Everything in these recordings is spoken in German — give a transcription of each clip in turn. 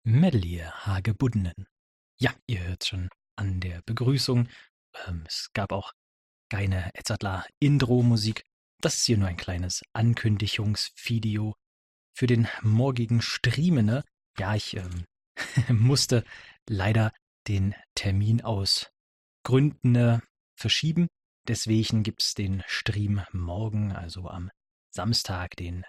Mellier Hagebuddenen. Ja, ihr hört schon an der Begrüßung. Es gab auch keine Edzardler Intro-Musik. Das ist hier nur ein kleines Ankündigungsvideo für den morgigen Streamene. Ja, ich musste leider den Termin aus Gründen verschieben. Deswegen gibt es den Stream morgen, also am Samstag, den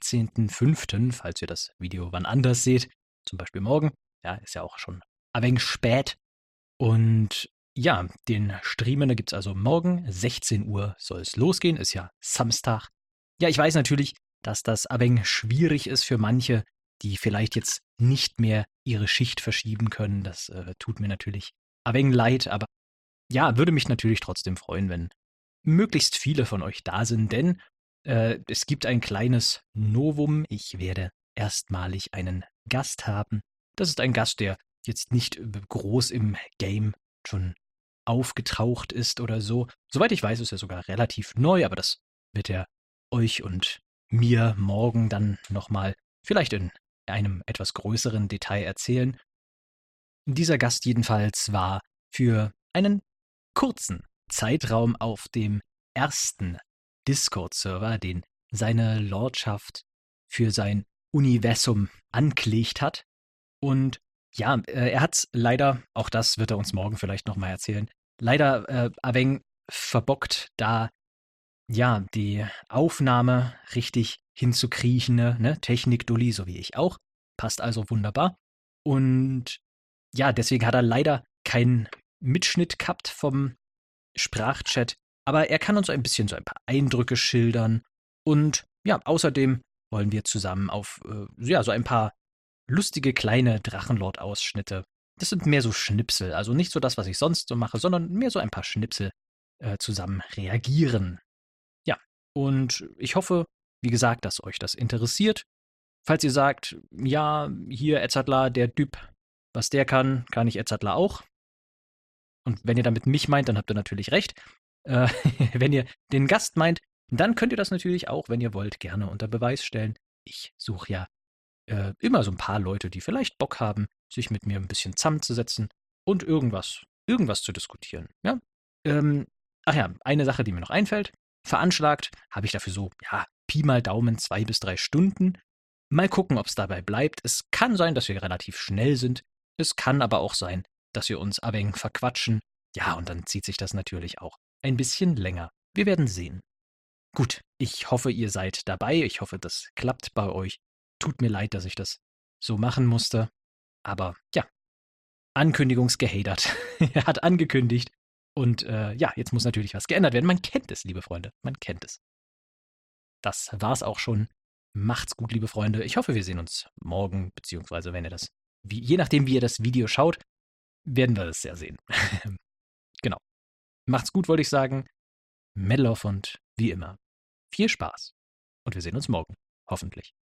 17.05., falls ihr das Video wann anders seht, zum Beispiel morgen. Ja, ist ja auch schon ein wenig spät. Und ja, den Streamen gibt es also morgen, 16 Uhr soll es losgehen, ist ja Samstag. Ja, ich weiß natürlich, dass das ein wenig schwierig ist für manche, die vielleicht jetzt nicht mehr ihre Schicht verschieben können. Das tut mir natürlich ein wenig leid, aber ja, würde mich natürlich trotzdem freuen, wenn möglichst viele von euch da sind, denn es gibt ein kleines Novum. Ich werde erstmalig einen Gast haben. Das ist ein Gast, der jetzt nicht groß im Game schon aufgetaucht ist oder so. Soweit ich weiß, ist er sogar relativ neu, aber das wird er euch und mir morgen dann nochmal vielleicht in einem etwas größeren Detail erzählen. Dieser Gast jedenfalls war für einen kurzen Zeitraum auf dem ersten Discord-Server, den seine Lordschaft für sein Universum angelegt hat. Und ja, er hat leider, auch das wird er uns morgen vielleicht nochmal erzählen, leider ein wenig verbockt, da ja die Aufnahme richtig hinzukriechen, ne? Technik-Dulli, so wie ich auch. Passt also wunderbar. Und ja, deswegen hat er leider keinen Mitschnitt gehabt vom Sprachchat, aber er kann uns ein bisschen so ein paar Eindrücke schildern. Und ja, außerdem wollen wir zusammen auf ja, so ein paar lustige kleine Drachenlord-Ausschnitte. Das sind mehr so Schnipsel, also nicht so das, was ich sonst so mache, sondern mehr so ein paar Schnipsel zusammen reagieren. Ja, und ich hoffe, wie gesagt, dass euch das interessiert. Falls ihr sagt, ja, hier Edzardler, der Typ, was der kann ich Edzardler auch. Und wenn ihr damit mich meint, dann habt ihr natürlich recht. Äh, wenn ihr den Gast meint, dann könnt ihr das natürlich auch, wenn ihr wollt, gerne unter Beweis stellen. Ich suche ja immer so ein paar Leute, die vielleicht Bock haben, sich mit mir ein bisschen zusammenzusetzen und irgendwas zu diskutieren. Ja? Ähm, ach ja, eine Sache, die mir noch einfällt. Veranschlagt habe ich dafür so, ja, Pi mal Daumen 2 bis 3 Stunden. Mal gucken, ob es dabei bleibt. Es kann sein, dass wir relativ schnell sind. Es kann aber auch sein, dass wir uns ein wenig verquatschen. Ja, und dann zieht sich das natürlich auch ein bisschen länger. Wir werden sehen. Gut, ich hoffe, ihr seid dabei. Ich hoffe, das klappt bei euch. Tut mir leid, dass ich das so machen musste. Aber ja, Ankündigungsgehadert. Er hat angekündigt. Und ja, jetzt muss natürlich was geändert werden. Man kennt es, liebe Freunde. Man kennt es. Das war's auch schon. Macht's gut, liebe Freunde. Ich hoffe, wir sehen uns morgen, beziehungsweise wenn ihr das, je nachdem, wie ihr das Video schaut, werden wir das ja sehen. Genau. Macht's gut, wollte ich sagen. Medloff und wie immer, viel Spaß. Und wir sehen uns morgen. Hoffentlich.